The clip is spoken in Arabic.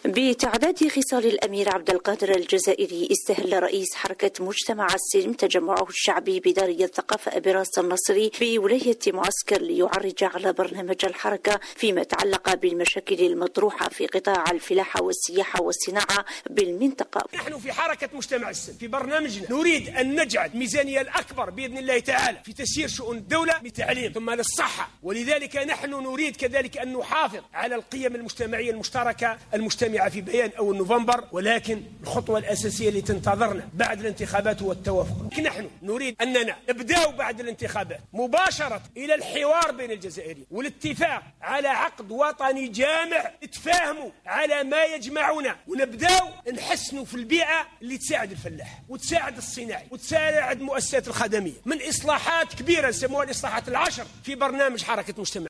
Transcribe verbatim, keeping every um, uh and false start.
بتعداد خصال الأمير عبد القادر الجزائري، استهل رئيس حركة مجتمع السلم تجمعه الشعبي بدارية الثقافة أبراس النصري بولاية معسكر ليعرج على برنامج الحركة فيما يتعلق بالمشاكل المطروحة في قطاع الفلاحة والسياحة والصناعة بالمنطقة. نحن في حركة مجتمع السلم في برنامجنا نريد أن نجعل الميزانية الأكبر بإذن الله تعالى في تسيير شؤون الدولة للتعليم ثم للصحة، ولذلك نحن نريد كذلك أن نحافظ على القيم المجتمعية المشتركة المجتمعة في بيان أول نوفمبر، ولكن الخطوة الأساسية اللي تنتظرنا بعد الانتخابات هو التوافق. نحن نريد أننا نبدأ بعد الانتخابات مباشرة إلى الحوار بين الجزائريين والاتفاق على عقد وطني جامع نتفاهموا على ما يجمعنا، ونبدأ نحسنوا في البيئة اللي تساعد الفلاح وتساعد الصناعي وتساعد المؤسسات الخدمية من إصلاحات كبيرة نسموها الإصلاحات العشر في برنامج حركة مجتمع